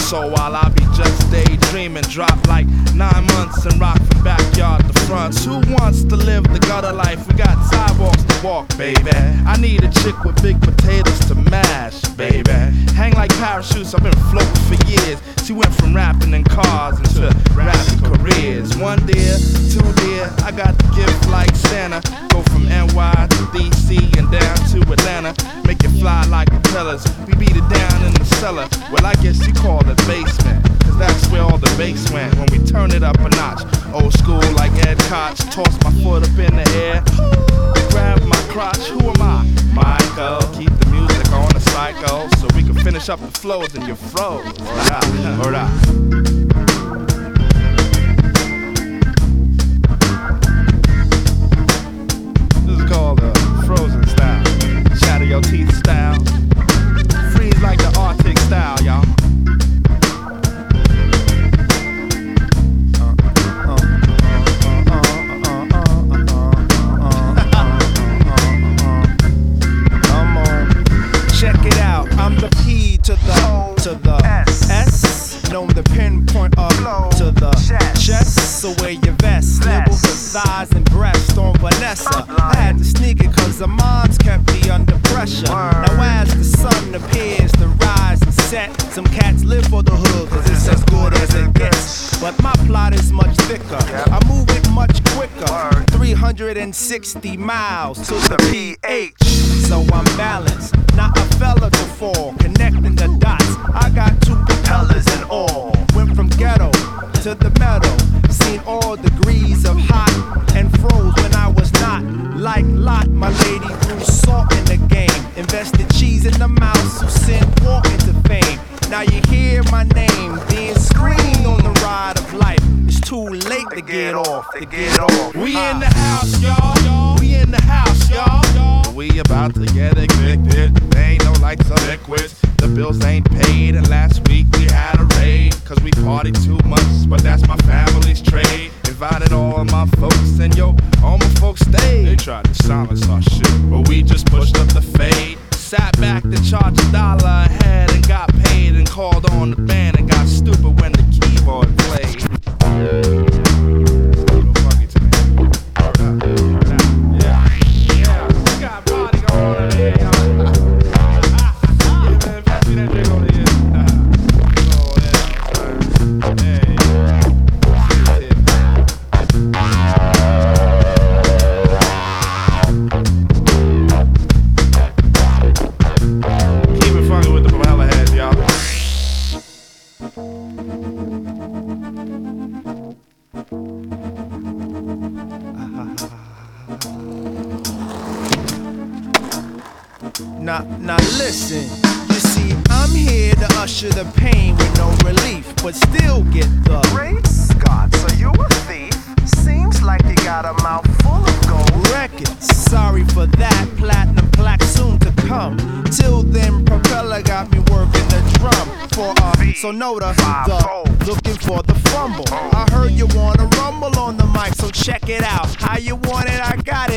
So while I be just daydreaming, drop like 9 months and rock from backyard to front. Who wants to live the gutter life? We got sidewalks to walk, baby. I need a chick with big potatoes to mash, baby. Hang like parachutes, I've been floating for years. She went from rapping in cars into rapping careers. 1 dear, 2 dear, I got the gift like Santa. Go from NY to DC and down to Atlanta. Make it fly like propellers. We beat it down in the cellar. Well, I guess you call it basement, cause that's where all the bass went when we turn it up a notch. Old school like Ed Koch. Toss my foot up in the air, grab my crotch. Who am I? Michael. Keep the music on a cycle so we can finish up the flows and you froze. Word up. This is called the Frozen style. Shatter your teeth style. Freeze like the Arctic style, y'all. I'm the P to the S, known the pinpoint up to the chest. So wear your vest, nibble the thighs and breast on Vanessa. I had to sneak it cause the moms kept me under pressure. Now as the sun appears to rise and set, some cats live for the hood cause it's as good as it gets. But my plot is much thicker, I move it much quicker. 360 miles to the PH. So I'm balanced, not a fella to fall. Connecting the dots, I got 2 propellers and all. Went from ghetto to the meadow. Seen all degrees of hot and froze when I was not. Like Lot, my lady threw salt in the game. Invested cheese in the mouse who sent walk into fame. Now you hear my name being screamed on the ride of life. It's too late to get off, to get off. We in the house, y'all. We in the house, y'all. We about to get evicted. There ain't no lights or liquids. The bills ain't paid, and last week we had a raid. Cause we partied too much, but that's my family's trade. Invited all my folks, and yo, all my folks stayed. They tried to silence our shit, but we just pushed up the fade. Sat back to charge $1 ahead and got paid, and called on the band and got stupid when the keyboard played. Now listen, you see, I'm here to usher the pain with no relief, but still get the Great Scott, so you a thief? Seems like you got a mouth full of gold records. Sorry for that, platinum plaque soon to come. Till then, Propeller got me working the drum for so know the looking for the fumble. I heard you wanna rumble on the mic, so check it out. How you want it, I got it.